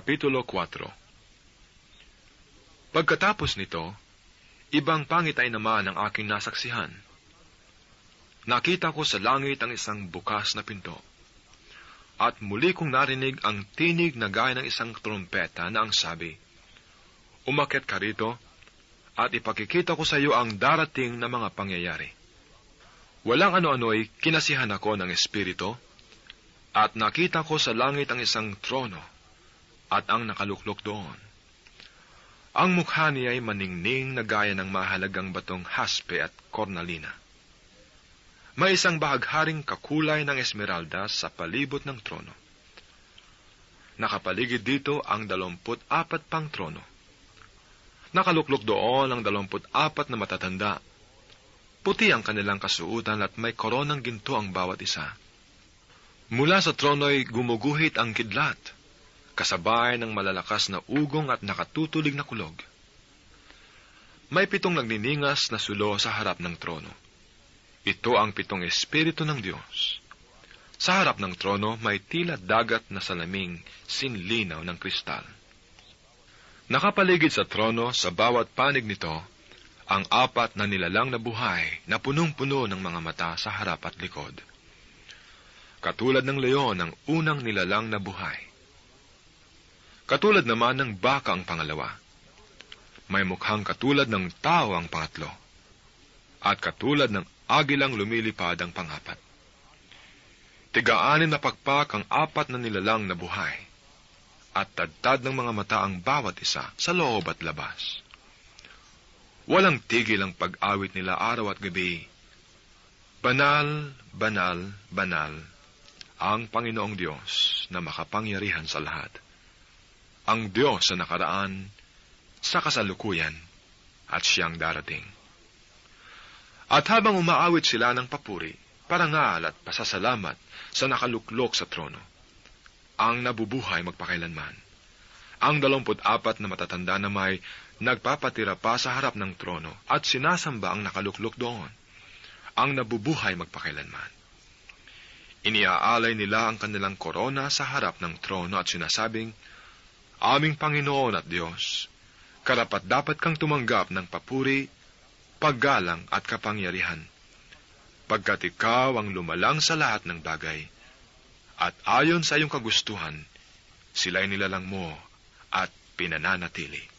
Kapitulo 4. Pagkatapos nito, ibang pangit ay naman ang aking nasaksihan. Nakita ko sa langit ang isang bukas na pinto, at muli kong narinig ang tinig na gaya ng isang trompeta na ang sabi, "Umakyat ka rito, at ipakikita ko sa iyo ang darating na mga pangyayari." Walang ano-ano'y kinasihan ako ng Espiritu, at nakita ko sa langit ang isang trono, at ang nakaluklok doon. Ang mukha niya ay maningning na gaya ng mahalagang batong haspe at kornalina. May isang bahagharing kakulay ng esmeralda sa palibot ng trono. Nakapaligid dito ang 24 pang trono. Nakaluklok doon ang 24 na matatanda. Puti ang kanilang kasuotan at may koronang ginto ang bawat isa. Mula sa trono'y gumuguhit ang kidlat, kasabay ng malalakas na ugong at nakatutulig na kulog. May 7 nagniningas na sulo sa harap ng trono. Ito ang 7 Espiritu ng Diyos. Sa harap ng trono may tila dagat na salaming sinlinaw ng kristal. Nakapaligid sa trono sa bawat panig nito ang 4 na nilalang na buhay na punong-puno ng mga mata sa harap at likod. Katulad ng leon ang unang nilalang na buhay. Katulad naman ng baka ang pangalawa. May mukhang katulad ng tao ang pangatlo. At katulad ng agilang lumilipad ang pang-4. 6 na pakpak ang 4 na nilalang na buhay. At tadtad ng mga mata ang bawat isa sa loob at labas. Walang tigil ang pag-awit nila araw at gabi. Banal, banal, banal, ang Panginoong Diyos na makapangyarihan sa lahat. Ang Diyos sa nakaraan, sa kasalukuyan, at siyang darating. At habang umaawit sila ng papuri, parangal at pasasalamat sa nakaluklok sa trono, ang nabubuhay magpakailanman, ang 24 na matatanda na may nagpapatira pa sa harap ng trono at sinasamba ang nakaluklok doon, ang nabubuhay magpakailanman. Iniaalay nila ang kanilang korona sa harap ng trono at sinasabing, "Aming Panginoon at Diyos, karapat-dapat kang tumanggap ng papuri, paggalang at kapangyarihan, pagkat ikaw ang lumalang sa lahat ng bagay, at ayon sa iyong kagustuhan, sila'y nilalang mo at pinananatili."